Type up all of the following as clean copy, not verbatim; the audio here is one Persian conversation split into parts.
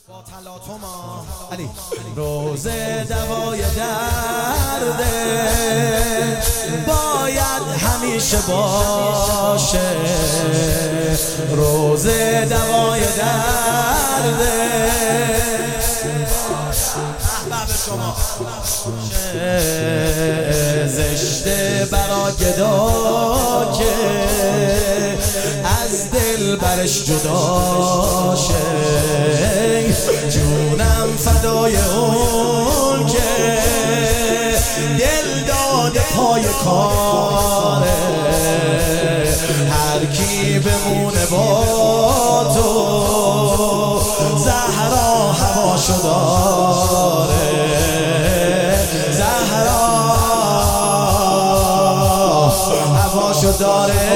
با تلاطم علی روزه دوای درده باید همیشه باشه. روزه دوای درده احباب شما زشته برا گدا که از دل برش جدا شه. جونم فدای اون که دل داده پای کاره. هر کی بمونه با تو زهرا هواشو داره. زهرا هواشو داره.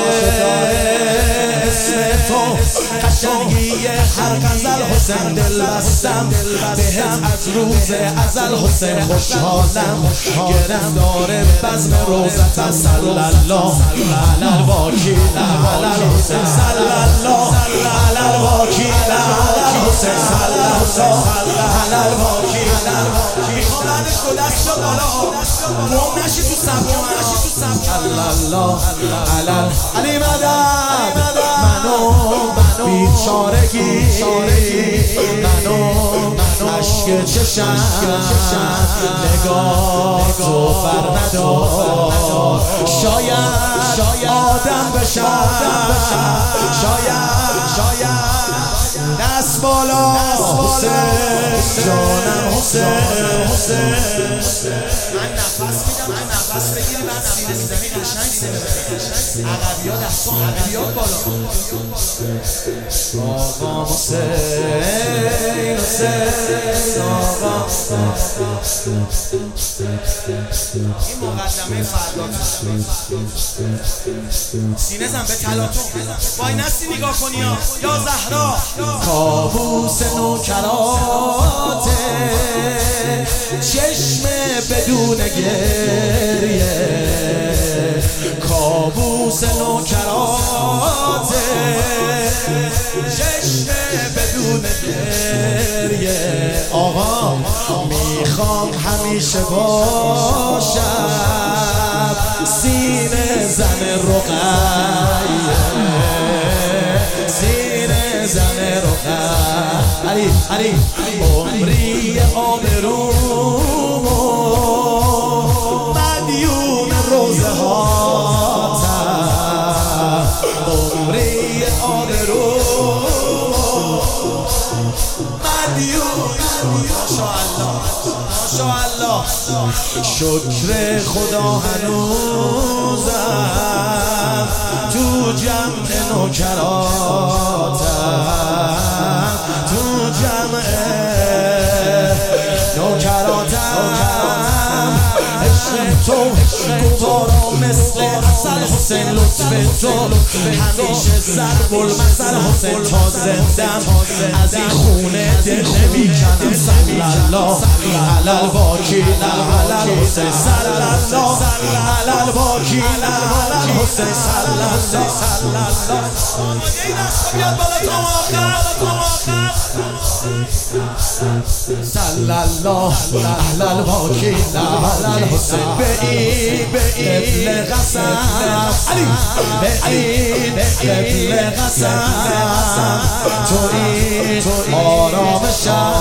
اسم تو قشنگی هر غزل حسین دل بستم بهت از روز ازل حسین خوشحالم. گرفتار بزم روزت صلی الله علی الوکیل علی الحسین صلی الله علی الوکیل علی الحسین صلی الله علی الوکیل. میخوام بعدش با دست شد بالا گم نشی تو سبک الله علی مدد منو بیچارگی منو عشق چشم نگاه تو بر ندار. شاید آدم بشم شاید دست بالا حسین جانم حسین. من نفس بگیری بعد سینه زمین قشنگ عقبیات دستان عقبیات بالا. آقا حسین آقا این مقدمه فردا سینه زن به تلاطم وای نستی نگاه کنی یا زهرا. کابوس نوکراته چشم بدون گریه. کابوس نوکراته چشم بدون گریه. آقا میخوام همیشه باشم سینه زن رقیه. سینه زن رقیه علی عمری آبرومو مدیون روزه هاتم. عمری آبرومو مدیون ماشاءالله شکر خدا هنوزم تو جمع نوکراتم. تو جمع نوکراتم عشق تو گوارا مثل عسل حسین. لطف تو همیشه ضرب المثل حسین. تا زندم از این خونه دل نمیکنم. صلی الله علی الوکیل علی الحسین صلی الله علی الوکیل علی الحسین صلی الله. این دست بیاد بالا تا آخر صلی الله علی الوکیل علی الحسین. به این قسم علی به این قسم تو این آرامشم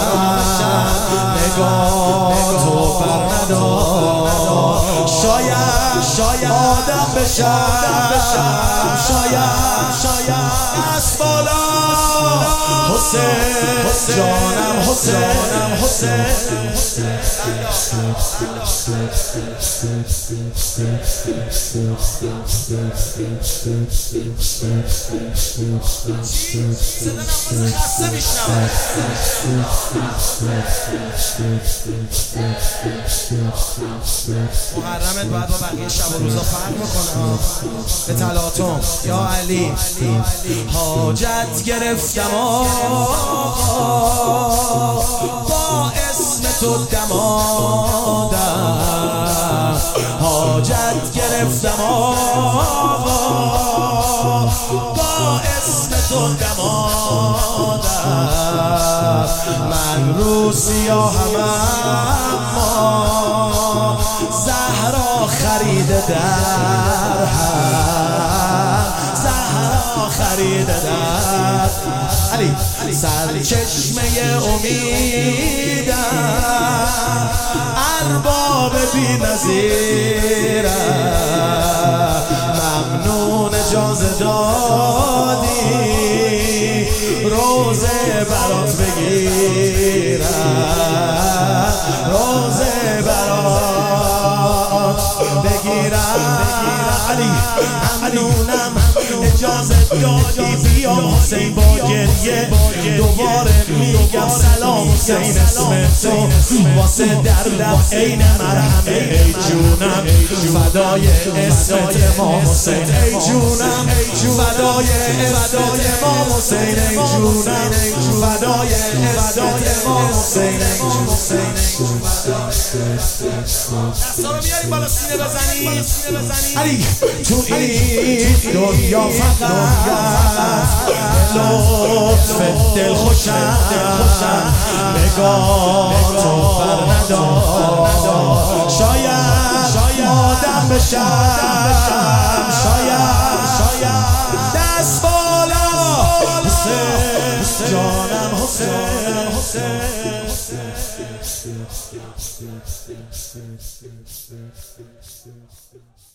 نگاه تو بر ندار. شاید آدم بشم شاید دست بالا حسین جانم حسین. محرمت باید با بقیه شب و روزا فرق بکنه. به تلاطم یا علی حاجت گرفتم با اسم تو دمادم. حاجت گرفتم با اسم تو دمادم. من رو سیاهم اما زهرا خریده در هم، زهرا خریده در علی سرچشمه امیدم، ارباب بی نظیرم، ممنون اجازه دادی روزه برات بگیرم، روزه برات بگیرم. علی ممنونم اجازه دادی بیا حسین با گریه دوباره میگم سلام حسین اسم تو واسه دردم عین مرهم ای جونم فدای اسمت امام حسین ای جونم فدای اسمت امام حسین ای جونم فدای اسمت امام حسین ای دستا رو بیاریم بالا سینه بزنیم. علی تو این دنیا فقط لطف دل خوشم نگاه تو بر ندار، شاید آدم بشم، شاید دست بالا حسین جانم حسین.